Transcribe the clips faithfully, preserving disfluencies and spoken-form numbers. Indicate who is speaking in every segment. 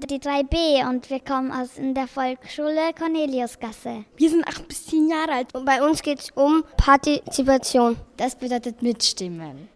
Speaker 1: die drei B und wir kommen aus in der Volksschule Corneliusgasse.
Speaker 2: Wir sind acht bis zehn Jahre alt.
Speaker 3: Und bei uns geht es um Partizipation.
Speaker 4: Das bedeutet mitstimmen.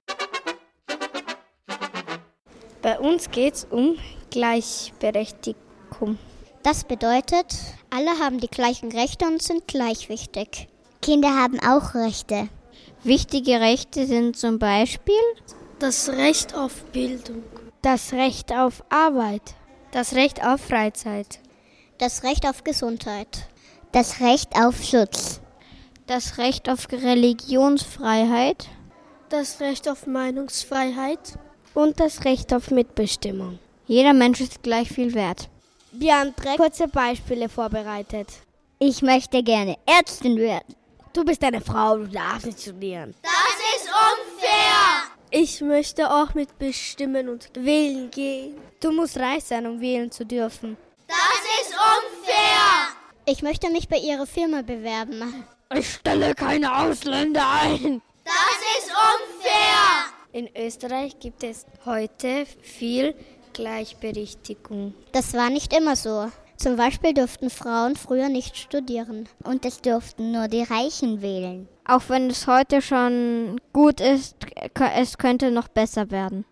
Speaker 3: Bei uns geht es um Gleichberechtigung.
Speaker 1: Das bedeutet, alle haben die gleichen Rechte und sind gleich wichtig. Kinder haben auch Rechte.
Speaker 5: Wichtige Rechte sind zum Beispiel
Speaker 2: das Recht auf Bildung,
Speaker 3: das Recht auf Arbeit, das Recht auf Freizeit,
Speaker 1: das Recht auf Gesundheit, das Recht auf Schutz,
Speaker 5: das Recht auf Religionsfreiheit,
Speaker 2: das Recht auf Meinungsfreiheit
Speaker 3: und das Recht auf Mitbestimmung.
Speaker 5: Jeder Mensch ist gleich viel wert.
Speaker 3: Wir haben drei kurze Beispiele vorbereitet.
Speaker 1: Ich möchte gerne Ärztin werden.
Speaker 3: Du bist eine Frau, du darfst nicht studieren.
Speaker 6: Das ist unfair!
Speaker 2: Ich möchte auch mitbestimmen und wählen gehen.
Speaker 3: Du musst reich sein, um wählen zu dürfen.
Speaker 6: Das ist unfair!
Speaker 1: Ich möchte mich bei Ihrer Firma bewerben.
Speaker 4: Ich stelle keine Ausländer ein.
Speaker 6: Das ist unfair!
Speaker 3: In Österreich gibt es heute viel Gleichberechtigung.
Speaker 1: Das war nicht immer so. Zum Beispiel durften Frauen früher nicht studieren. Und es durften nur die Reichen wählen.
Speaker 5: Auch wenn es heute schon gut ist, es könnte noch besser werden.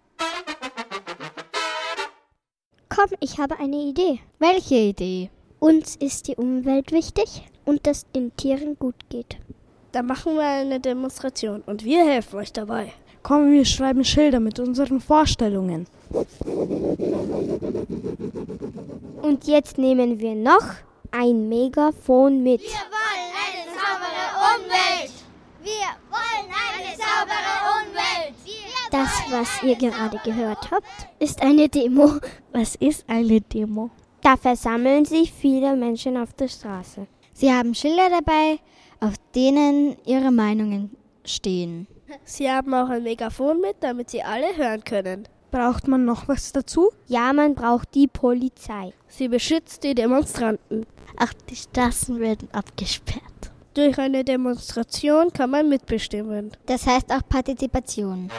Speaker 1: Komm, ich habe eine Idee.
Speaker 5: Welche Idee?
Speaker 1: Uns ist die Umwelt wichtig und dass den Tieren gut geht.
Speaker 2: Da machen wir eine Demonstration und wir helfen euch dabei.
Speaker 7: Komm, wir schreiben Schilder mit unseren Vorstellungen.
Speaker 3: Und jetzt nehmen wir noch ein Megafon mit.
Speaker 6: Wir wollen eine saubere Umwelt! Wir wollen eine saubere Umwelt! Wir
Speaker 1: Das, was ihr gerade gehört habt, ist eine Demo.
Speaker 7: Was ist eine Demo?
Speaker 3: Da versammeln sich viele Menschen auf der Straße.
Speaker 5: Sie haben Schilder dabei, auf denen ihre Meinungen stehen.
Speaker 2: Sie haben auch ein Megafon mit, damit sie alle hören können.
Speaker 7: Braucht man noch was dazu?
Speaker 3: Ja, man braucht die Polizei.
Speaker 2: Sie beschützt die Demonstranten.
Speaker 4: Ach, die Straßen werden abgesperrt.
Speaker 2: Durch eine Demonstration kann man mitbestimmen.
Speaker 5: Das heißt auch Partizipation.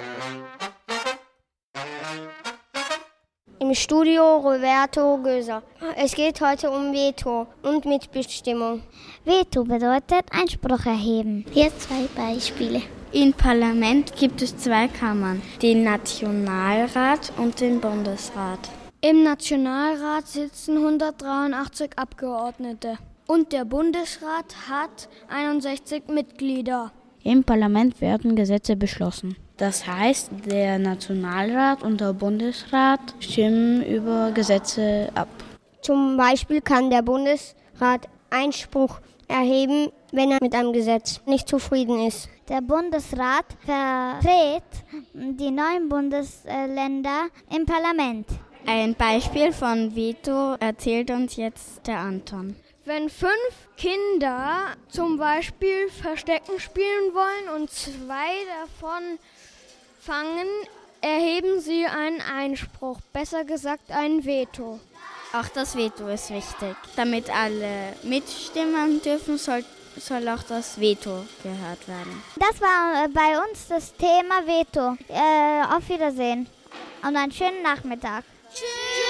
Speaker 3: Im Studio Roberto Göser. Es geht heute um Veto und Mitbestimmung.
Speaker 1: Veto bedeutet Einspruch erheben. Hier zwei Beispiele.
Speaker 5: Im Parlament gibt es zwei Kammern, den Nationalrat und den Bundesrat.
Speaker 2: Im Nationalrat sitzen hundertdreiundachtzig Abgeordnete und der Bundesrat hat einundsechzig Mitglieder.
Speaker 4: Im Parlament werden Gesetze beschlossen. Das heißt, der Nationalrat und der Bundesrat stimmen über Gesetze ab.
Speaker 3: Zum Beispiel kann der Bundesrat Einspruch erheben, wenn er mit einem Gesetz nicht zufrieden ist.
Speaker 1: Der Bundesrat vertritt die neuen Bundesländer im Parlament.
Speaker 5: Ein Beispiel von Veto erzählt uns jetzt der Anton.
Speaker 2: Wenn fünf Kinder zum Beispiel Verstecken spielen wollen und zwei davon fangen, erheben sie einen Einspruch, besser gesagt ein Veto.
Speaker 5: Auch das Veto ist wichtig. Damit alle mitstimmen dürfen, soll, soll auch das Veto gehört werden.
Speaker 1: Das war bei uns das Thema Veto. Äh, auf Wiedersehen und einen schönen Nachmittag.
Speaker 6: Tschüss!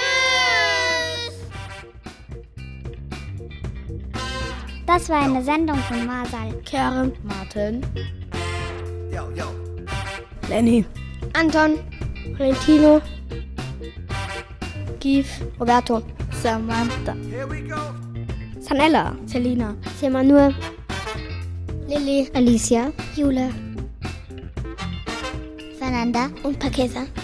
Speaker 1: Das war eine Sendung von Marsal,
Speaker 2: Karen,
Speaker 4: Martin,
Speaker 8: Yo, yo.
Speaker 2: Lenny, Anton, Valentino, Giv, Roberto,
Speaker 5: Samantha,
Speaker 8: Here we go.
Speaker 2: Sanella, Selina, Semanur, Lilly,
Speaker 1: Alicia, Jule, Fernanda
Speaker 2: und Paketa.